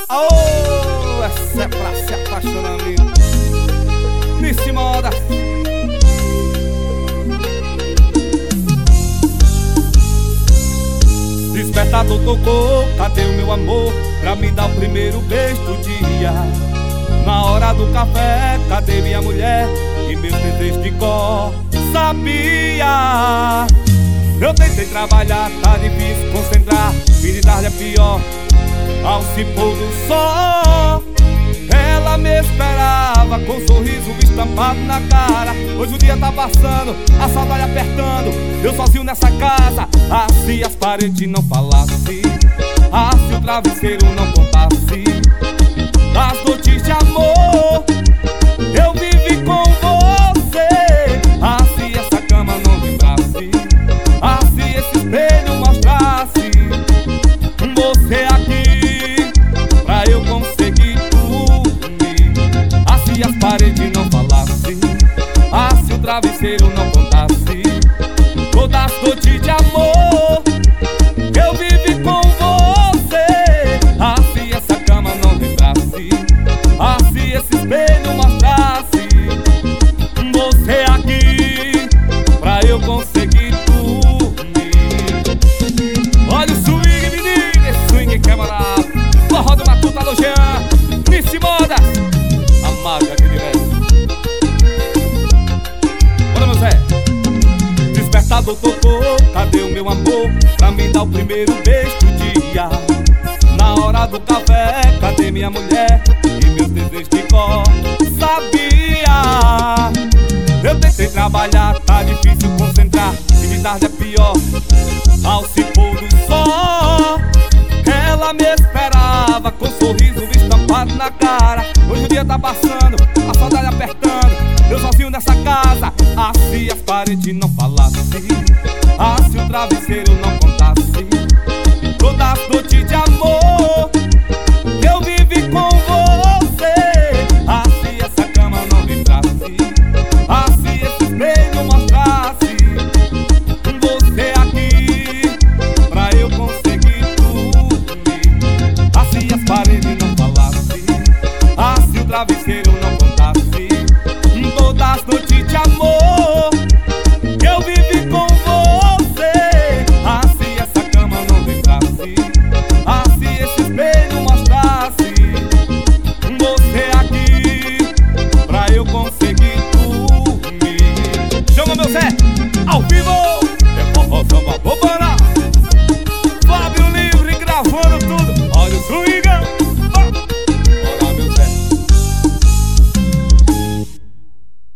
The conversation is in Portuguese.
Aô, essa é pra se apaixonar, amigo. Nice Moda. Despertador tocou, cadê o meu amor? Pra me dar o primeiro beijo do dia. Na hora do café, cadê minha mulher? E meus desejos de cor sabia. Eu tentei trabalhar, tá difícil concentrar. Fim de tarde é pior, ao se pôr do sol. Ela me esperava com um sorriso estampado na cara. Hoje o dia tá passando, a saudade apertando. Eu sozinho nessa casa. Ah, se as paredes não falassem, ah, se o travesseiro não contasse as noites de amor eu vivi com você. Ah, se essa cama não vibrasse, ah, se esse espelho mostrasse você aqui pra eu conseguir dormir. Ah, se as paredes não falassem, ah, se o travesseiro não contasse todas as noites de amor eu vivi com você. Ah, se essa cama não vibrasse, ah, se esse espelho mostrasse você aqui pra eu conseguir dormir. Olha o swing, menino, esse swing que é barato. Forró do Matuta, alô Jean, Nice Moda, a marca que diverte. Bora, meu Zé. Despertador tocou, cadê o meu amor? Pra me dar o primeiro beijo do dia. Na hora do café, cadê minha mulher? E meus desejos de cor sabia. Eu tentei trabalhar, tá difícil concentrar. E de tarde é pior, ao se pôr do sol. Ela me esperava com um sorriso estampado na cara. Hoje o dia tá passando, a saudade apertando. Eu sozinho nessa casa. Ah, se as paredes não falassem, ah, se o travesseiro não contasse